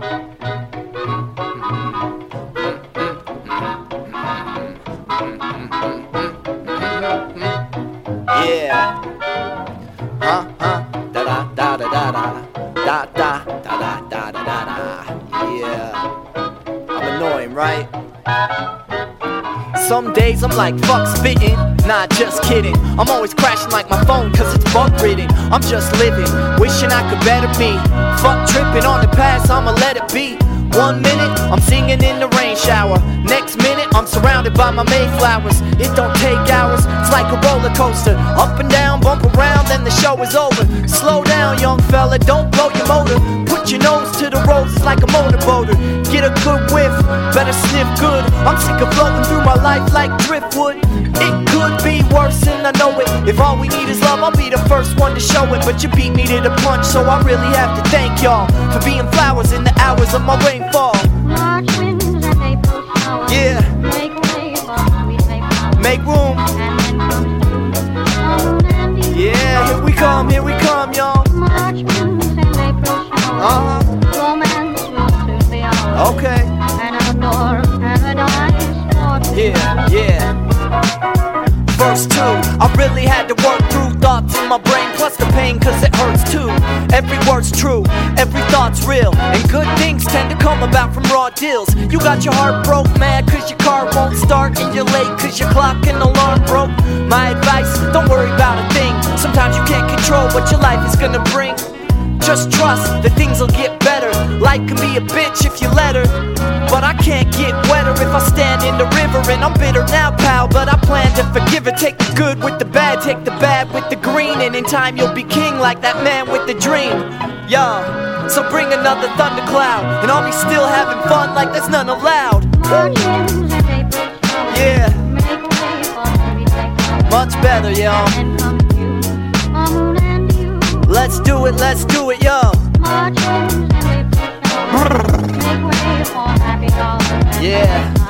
Yeah. Da da da da da da da da da da da da. Yeah. I'm annoying, right? Some days I'm like, fuck spitting. Nah, just kidding. I'm always crashing like my phone cause it's bug ridden. I'm just living, wishing I could better me. Fuck tripping on the past, I'ma let it be. 1 minute, I'm singing in the rain shower. Next minute, I'm surrounded by my Mayflowers. It don't take hours, it's like a roller coaster. Up and down, bump around, then the show is over. Slow down, young fella, don't blow your motor. Put your nose to the roads, it's like a motorboater. Get a good whiff, better sniff good. I'm sick of floating through my life like driftwood. It could be worse and I know it. If all we need is love, I'll be the first one to show it. But you beat me to the punch, so I really have to thank y'all for being flowers in the hours of my rainfall. March winds and April showers. Yeah. Make way for sweet Mayflowers. Make room. And then comes June, moon and you. Yeah, here we come, y'all. March winds and April showers. Romance will soon be ours. Okay. An outdoor paradise for Yeah. Verse 2, I really had to work through thoughts in my brain, plus the pain cause it hurts too. Every word's true, every thought's real, and good things tend to come about from raw deals. You got your heart broke, mad cause your car won't start, and you're late cause your clock and alarm broke. My advice, don't worry about a thing. Sometimes you can't control what your life is gonna bring. Just trust that things will get better. Life can be a bitch if you let her, but I can't get wetter if I stand in the river. And I'm bitter now, pal, but I plan to forgive her. Take the good with the bad, take the bad with the green, and in time you'll be king like that man with the dream. Yeah, so bring another thundercloud, and I'll be still having fun like there's none allowed. March winds and April showers. Yeah. Make way for sweet Mayflowers. Much better, y'all. And then comes June, moon and you. Let's do it, yo. March winds and April showers. Make way for happy dollars. Yeah.